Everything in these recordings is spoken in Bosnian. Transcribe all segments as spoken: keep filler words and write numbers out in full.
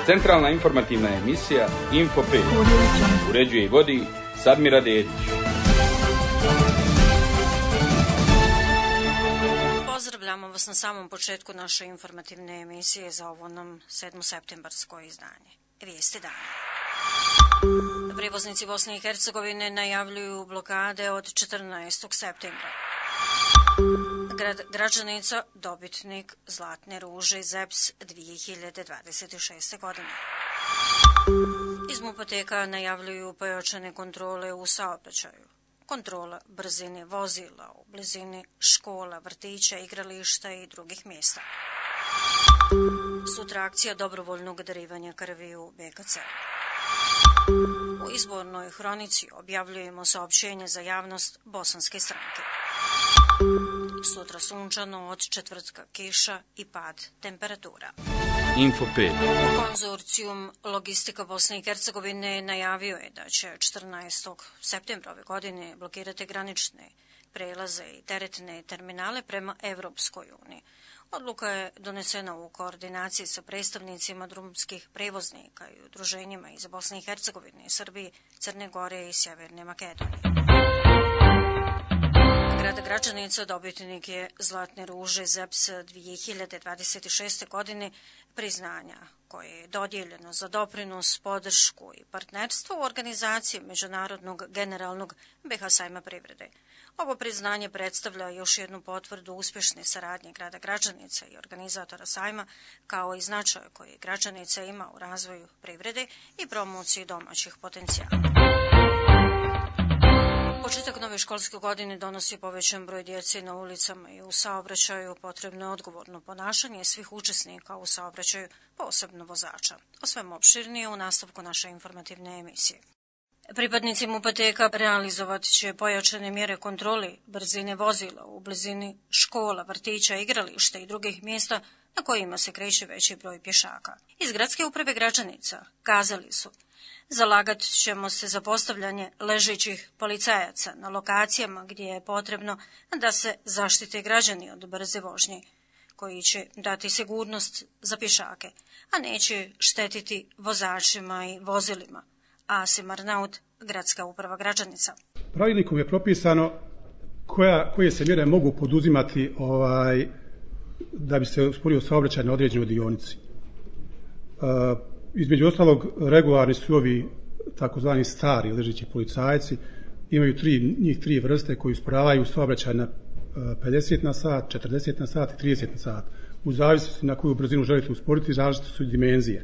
Centralna informativna emisija Info pet. Uređuje i vodi Sadmira Dedić. Pozdravljamo vas na samom početku naše informativne emisije za ovo nam sedmoseptembarsko izdanje. Vijesti dana. Prevoznici Bosne i Hercegovine najavljuju blokade od četrnaestog septembra. Grad Gračanica dobitnik Zlatne ruže Z E P S dvije hiljade dvadeset šeste. godine. Iz Mupoteka najavljuju pojačane kontrole u saobraćaju. Kontrola brzine vozila u blizini škola, vrtića, igrališta i drugih mjesta. Sutra akcija dobrovoljnog darivanja krvi u B K C. U izbornoj hronici objavljujemo saopćenje za javnost bosanske stranke. Sutra sunčano, od četvrtka kiša i pad temperatura. Info pet. Konzorcijum Logistika Bosne i Hercegovine najavio je da će četrnaestog septembra ove godine blokirati granične prelaze i teretne terminale prema Evropskoj uniji. Odluka je donesena u koordinaciji sa predstavnicima drumskih prevoznika i udruženjima iz Bosne i Hercegovine, Srbije, Crne Gore i Sjeverne Makedonije. Grad Gračanica dobitnik je Zlatne ruže Z E P S dvije hiljade dvadeset šeste. godine, priznanja koje je dodijeljeno za doprinos, podršku i partnerstvo u organizaciji Međunarodnog generalnog B H sajma privrede. Ovo priznanje predstavlja još jednu potvrdu uspješne saradnje grada Gračanica i organizatora sajma, kao i značaj koji Gračanica ima u razvoju privrede i promociji domaćih potencijala. Početak nove školske godine donosi povećan broj djece na ulicama i u saobraćaju. Potrebno je odgovorno ponašanje svih učesnika u saobraćaju, posebno vozača. O svemu opširnije u nastavku naše informativne emisije. Pripadnici Mupoteka realizovat će pojačane mjere kontrole brzine vozila u blizini škola, vrtića, igrališta i drugih mjesta na kojima se kreće veći broj pješaka. Iz Gradske uprave Gračanica kazali su: zalagat ćemo se za postavljanje ležećih policajaca na lokacijama gdje je potrebno da se zaštite građani od brze vožnje, koji će dati sigurnost za pješake, a neće štetiti vozačima i vozilima. Asim Arnaut, Gradska uprava Gračanica. Pravilnikom je propisano koja, koje se mjere mogu poduzimati ovaj, da bi se usporio saobraćaj na određenoj dionici. Uh, Između ostalog, regularni su ovi takozvani stari ležeći policajci, imaju tri, njih tri vrste koji usporavaju saobraćaj na pedeset na sat, četrdeset na sat i trideset na sat. U zavisnosti na koju brzinu želite usporiti, različite su dimenzije.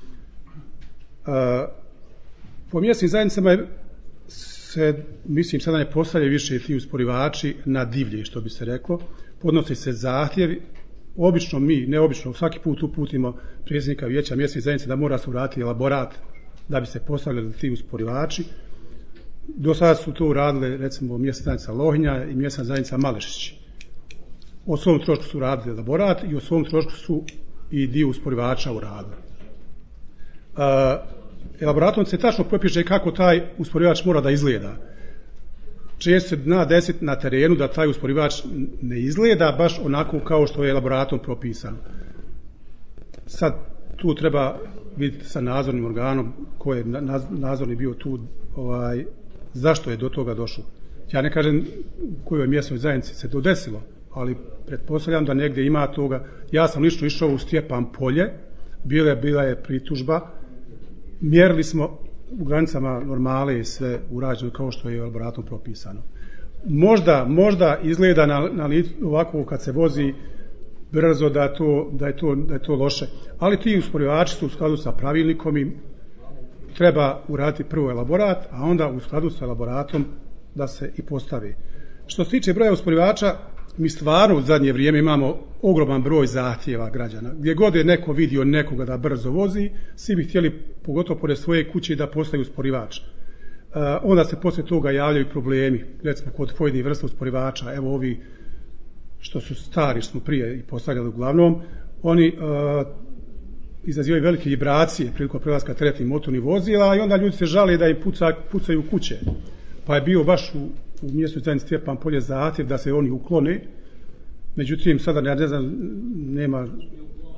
Po mjesnim zajednicama se, mislim, sada ne postavljaju više ti usporivači na divlje, što bi se reklo. Podnosi se zahtjevi. Obično mi, neobično, svaki put uputimo predsjednika vijeća mjesne zajednice da mora se uraditi elaborat da bi se postavljali ti usporivači. Do sada su to uradile, recimo, mjesna zajednica Lohinja i mjesna zajednica Malešić. O svom trošku su uradili elaborat i o svom trošku su i dio usporivača uradili. Uh, elaboratom se tačno propiše kako taj usporivač mora da izgleda. Često se zna desiti na terenu da taj usporivač ne izgleda baš onako kao što je elaboratom propisano. Sad tu treba vidjeti sa nadzornim organom ko je nadzorni bio tu, ovaj, zašto je do toga došlo. Ja ne kažem u kojoj mjesnoj zajednici se to desilo, ali pretpostavljam da negdje ima toga. Ja sam lično išao u Stjepan Polje, bila je, bila je pritužba, mjerili smo u granicama normale i sve urađeno kao što je elaboratom propisano. Možda, možda izgleda na, na ovako kad se vozi brzo da, to, da, je to, da je to loše, ali ti usporivači su u skladu sa pravilnikom i treba uraditi prvo elaborat, a onda u skladu sa elaboratom da se i postavi. Što se tiče broja usporivača, mi stvarno u zadnje vrijeme imamo ogroman broj zahtjeva građana. Gdje god je neko vidio nekoga da brzo vozi, svi bi htjeli, pogotovo pored svoje kuće, da postavi usporivač. Uh, onda se poslije toga javljaju problemi, recimo kod pojedinih vrsta usporivača, evo ovi što su stari, što smo prije i postavljali uglavnom, oni uh, izazivaju velike vibracije prilikom prelaska teretnih motornih vozila i onda ljudi se žale da im puca, pucaju kuće. Pa je bio baš u u mjestu zajednici Stjepan Polje zahtjev da se oni uklone. Međutim, sada ne, ne znam, nema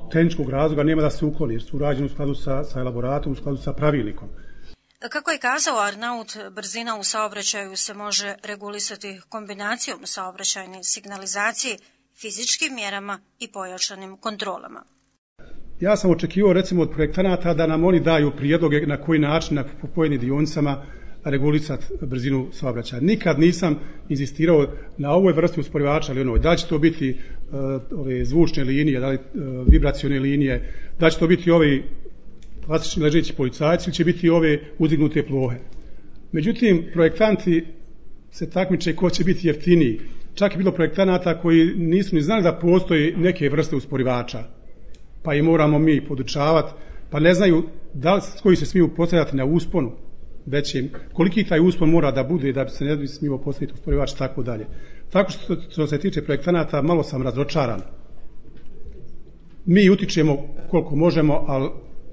tehničkog razloga nema da se ukloni, jer su urađeni u skladu sa, sa elaboratom, u skladu sa pravilnikom. Kako je kazao Arnaut, brzina u saobraćaju se može regulisati kombinacijom saobraćajne signalizacije, fizičkim mjerama i pojačanim kontrolama. Ja sam očekivao recimo od projektanata da nam oni daju prijedloge na koji način na pojedinim dionicama regulisati brzinu saobraćaja. Nikad nisam inzistirao na ovoj vrsti usporivača ili onoj. Da će to biti uh, ove zvučne linije, da li uh, vibracione linije, da će to biti ovi klasični ležeći policajci ili će biti ove uzdignute plohe. Međutim, projektanti se takmiče ko će biti jeftiniji. Čak je bilo projektanata koji nisu ni znali da postoji neke vrste usporivača, pa i moramo mi podučavati, pa ne znaju da li, koji se smiju postavljati na usponu, većim, koliki taj uspon mora da bude da bi se ne bi smio postaviti usporivač, tako dalje. Tako što, što se tiče projektanata, malo sam razočaran. Mi utičemo koliko možemo, ali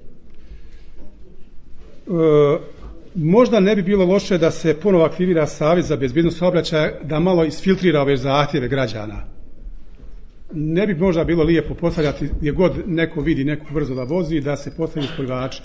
e, možda ne bi bilo loše da se ponovo aktivira Savjet za bezbednost saobraćaja, da malo isfiltrira ove zahtjeve građana. Ne bi možda bilo lijepo postavljati gdje god neko vidi neko brzo da vozi, da se postavi usporivač.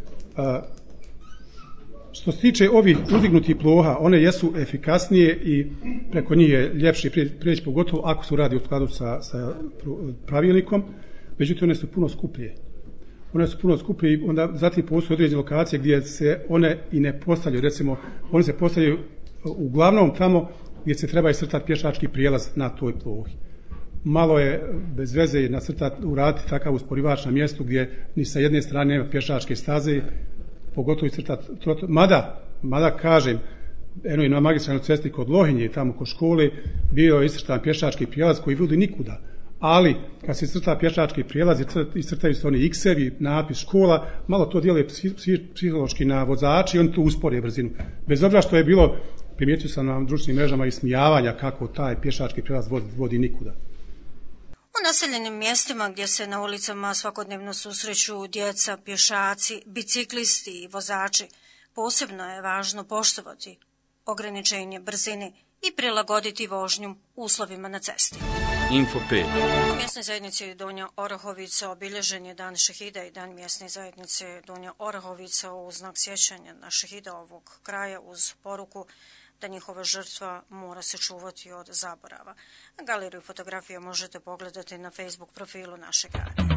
Što se tiče ovih uzdignutih ploha, one jesu efikasnije i preko njih je ljepše prijeći, pogotovo ako se radi u skladu sa, sa pravilnikom, međutim one su puno skuplje. One su puno skuplje i onda zatim postoje određene lokacije gdje se one i ne postavljaju, recimo one se postavljaju uglavnom tamo gdje se treba iscrtati pješački prijelaz na toj plohi. Malo je bez veze nacrtati, uraditi takav usporivač na mjestu gdje ni sa jedne strane nema pješačke staze, pogotovo iscrtati, mada, mada kažem, eno i na magistralnoj cesti kod Lohinje, tamo kod škole, bio je iscrtan pješački prijelaz koji vodi nikuda. Ali, kad se iscrta pješački prijelaz, iscrtaju se oni X-evi, napis škola, malo to djeluje psihološki na vozači i oni tu uspore brzinu. Bez obzira što je bilo, primijetio sam na društvenim mrežama, ismijavanja kako taj pješački prijelaz vodi, vodi nikuda. U naseljenim mjestima gdje se na ulicama svakodnevno susreću djeca, pješaci, biciklisti i vozači, posebno je važno poštovati ograničenje brzine i prilagoditi vožnju uslovima na cesti. Info pet. U mjesnoj zajednici Donja Orahovica obilježen je Dan šehida i Dan mjesne zajednice Donja Orahovica u znak sjećanja na šehida ovog kraja uz poruku da njihova žrtva mora se čuvati od zaborava. Galeriju fotografija možete pogledati na Facebook profilu našeg radija.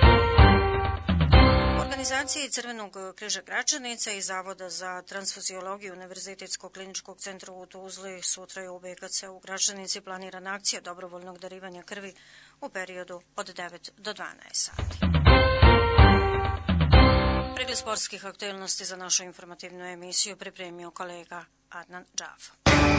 Organizaciji Crvenog križa Gračanica i Zavoda za transfuziologiju Univerzitetskog kliničkog centra u Tuzli sutra je u B K C u Gračanici planirana akcija dobrovoljnog darivanja krvi u periodu od devet do dvanaest sati. Pregled sportskih aktualnosti za našu informativnu emisiju pripremio kolega Adnan Džaf.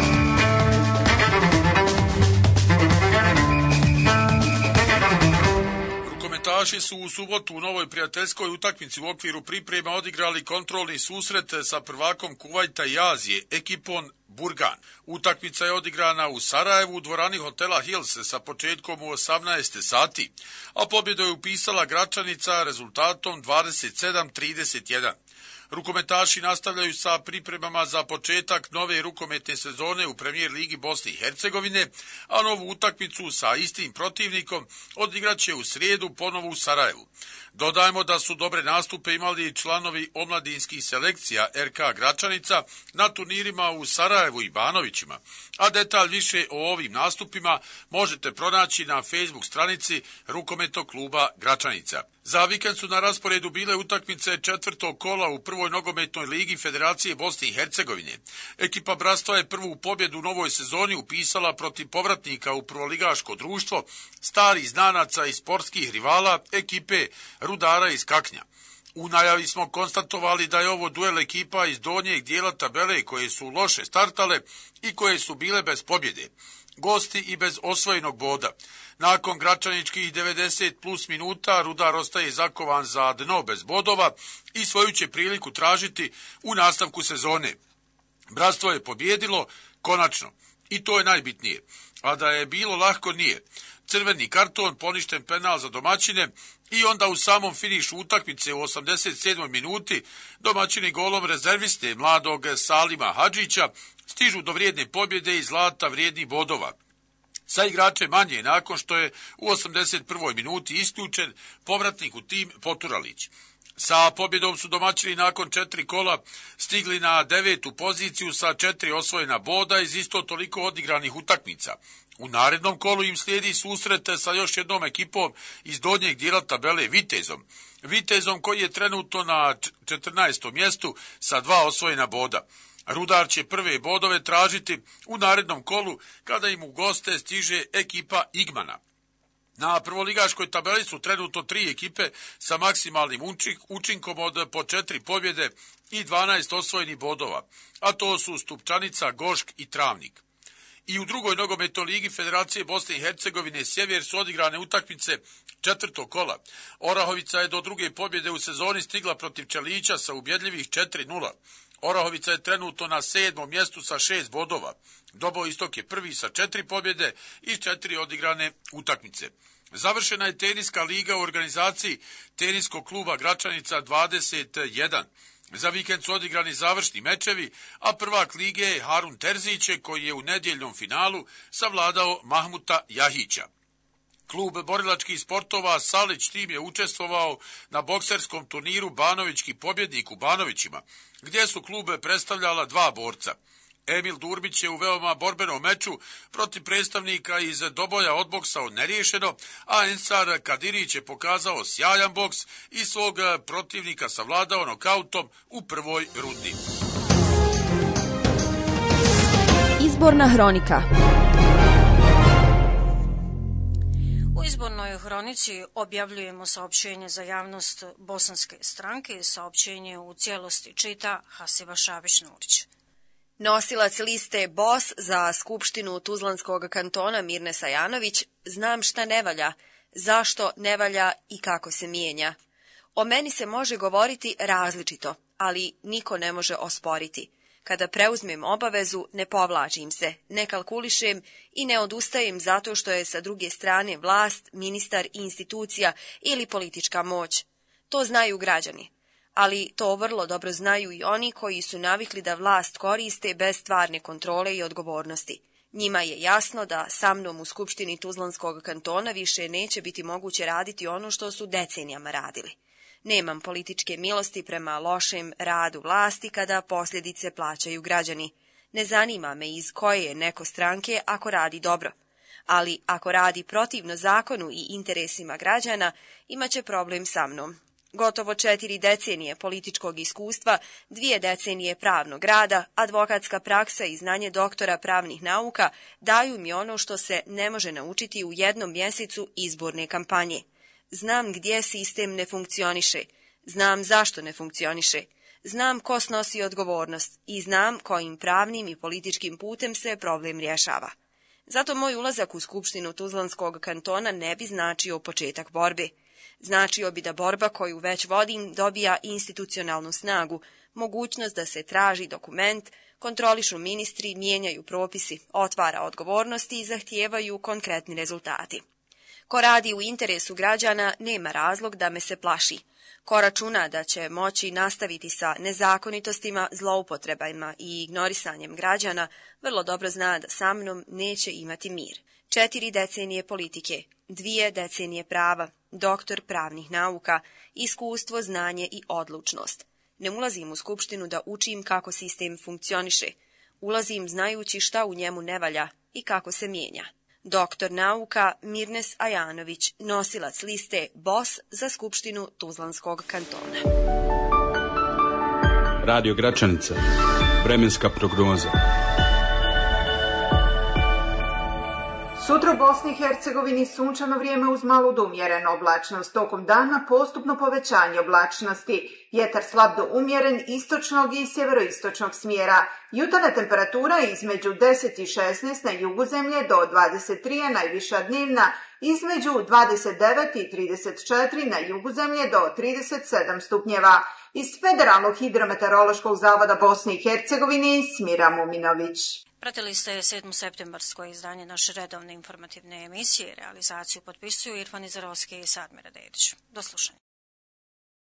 Rukometaši su u subotu u novoj prijateljskoj utakmici u okviru priprema odigrali kontrolni susret sa prvakom Kuvajta i Azije, ekipom Burgan. Utakmica je odigrana u Sarajevu u dvorani hotela Hills sa početkom u osamnaest sati, a pobjedu je upisala Gračanica rezultatom dvadeset sedam trideset jedan. Rukometaši nastavljaju sa pripremama za početak nove rukometne sezone u Premijer ligi Bosne i Hercegovine, a novu utakmicu sa istim protivnikom odigraće u srijedu ponovo u Sarajevu. Dodajmo da su dobre nastupe imali članovi omladinskih selekcija R K Gračanica na turnirima u Sarajevu i Banovićima, a detalj više o ovim nastupima možete pronaći na Facebook stranici Rukometnog kluba Gračanica. Za vikend su na rasporedu bile utakmice četvrtog kola u prvoj nogometnoj ligi Federacije Bosne i Hercegovine. Ekipa Bratstva je prvu pobjedu u novoj sezoni upisala protiv povratnika u prvoligaško društvo, starih znanaca i sportskih rivala ekipe Rudara iz Kaknja. U najavi smo konstatovali da je ovo duel ekipa iz donjeg dijela tabele koje su loše startale i koje su bile bez pobjede. Gosti i bez osvojenog boda. Nakon gračaničkih devedeset plus minuta Rudar ostaje zakovan za dno bez bodova i svoju će priliku tražiti u nastavku sezone. Bratstvo je pobjedilo konačno i to je najbitnije, a da je bilo lahko nije. Crveni karton, poništen penal za domaćine i onda u samom finišu utakmice u osamdeset sedmoj minuti domaćini golom rezerviste mladog Salima Hadžića stižu do vrijedne pobjede i zlata vrijednih bodova. Sa igrače manje nakon što je u osamdeset prvoj minuti isključen povratnik u tim Poturalić. Sa pobjedom su domaćini nakon četiri kola stigli na devetu poziciju sa četiri osvojena boda iz isto toliko odigranih utakmica. U narednom kolu im slijedi susret sa još jednom ekipom iz donjeg dijela tabele Vitezom. Vitezom koji je trenutno na četrnaestom mjestu sa dva osvojena boda. Rudar će prve bodove tražiti u narednom kolu kada im u goste stiže ekipa Igmana. Na prvoligaškoj tabeli su trenutno tri ekipe sa maksimalnim učinkom od po četiri pobjede i dvanaest osvojenih bodova, a to su Stupčanica, Gošk i Travnik. I u drugoj nogometnoj ligi Federacije Bosne i Hercegovine Sjever su odigrane utakmice četvrtog kola. Orahovica je do druge pobjede u sezoni stigla protiv Čelića sa ubjedljivih četiri nula. Orahovica je trenutno na sedmom mjestu sa šest bodova. Dobo Istok je prvi sa četiri pobjede i četiri odigrane utakmice. Završena je teniska liga u organizaciji teniskog kluba Gračanica dvadeset jedan. Za vikend su odigrani završni mečevi, a prvak lige je Harun Terzić koji je u nedjeljnom finalu savladao Mahmuta Jahića. Klub borilačkih sportova Salić tim je učestvovao na bokserskom turniru Banovićki pobjednik u Banovićima, gdje su klube predstavljala dva borca. Emil Durbić je u veoma borbenom meču protiv predstavnika iz Doboja odboksao neriješeno, a Ensar Kadirić je pokazao sjajan boks i svog protivnika savladao nokautom u prvoj rundi. Izborna hronika. U izbornoj hronici objavljujemo saopćenje za javnost bosanske stranke. Saopćenje u cijelosti čita Hasiva Šabić-Nurić. Nosilac liste B O S za Skupštinu Tuzlanskog kantona Mirnes Ajanović, znam šta ne valja, zašto ne valja i kako se mijenja. O meni se može govoriti različito, ali niko ne može osporiti. Kada preuzmem obavezu, ne povlačim se, ne kalkulišem i ne odustajem zato što je sa druge strane vlast, ministar i institucija ili politička moć. To znaju građani. Ali to vrlo dobro znaju i oni koji su navikli da vlast koriste bez stvarne kontrole i odgovornosti. Njima je jasno da sa mnom u Skupštini Tuzlanskog kantona više neće biti moguće raditi ono što su decenijama radili. Nemam političke milosti prema lošem radu vlasti kada posljedice plaćaju građani. Ne zanima me iz koje je neko stranke ako radi dobro. Ali ako radi protivno zakonu i interesima građana, imaće problem sa mnom. Gotovo četiri decenije političkog iskustva, dvije decenije pravnog rada, advokatska praksa i znanje doktora pravnih nauka daju mi ono što se ne može naučiti u jednom mjesecu izborne kampanje. Znam gdje sistem ne funkcioniše, znam zašto ne funkcioniše, znam ko snosi odgovornost i znam kojim pravnim i političkim putem se problem rješava. Zato moj ulazak u Skupštinu Tuzlanskog kantona ne bi značio početak borbe. Značio bi da borba koju već vodim dobija institucionalnu snagu, mogućnost da se traži dokument, kontrolišu ministri, mijenjaju propisi, otvara odgovornosti i zahtijevaju konkretni rezultati. Ko radi u interesu građana nema razlog da me se plaši. Ko računa da će moći nastaviti sa nezakonitostima, zloupotrebama i ignorisanjem građana, vrlo dobro zna da sa mnom neće imati mir. Četiri decenije politike, dvije decenije prava, doktor pravnih nauka, iskustvo, znanje i odlučnost. Ne ulazim u Skupštinu da učim kako sistem funkcioniše. Ulazim znajući šta u njemu ne valja i kako se mijenja. Doktor nauka Mirnes Ajanović, nosilac liste B O S za Skupštinu Tuzlanskog kantona. Radio Gračanica. Vremenska prognoza. Sutra u Bosni i Hercegovini sunčano vrijeme uz malu do umjerenu oblačnost. Tokom dana postupno povećanje oblačnosti. Vjetar slab do umjeren istočnog i sjeveroistočnog smjera. Jutarnja temperatura između deset i šesnaest na jugu zemlje do dvadeset tri, a najviša dnevna između dvadeset devet i trideset četiri, na jugu zemlje do trideset sedam stupnjeva. Iz Federalnog hidrometeorološkog zavoda Bosne i Hercegovine Smira Muminović. Pratili ste sedmo septembarsko izdanje naše redovne informativne emisije. Realizaciju potpisuju Irfan Izarovski i Sadmira Dedić. Do slušanja.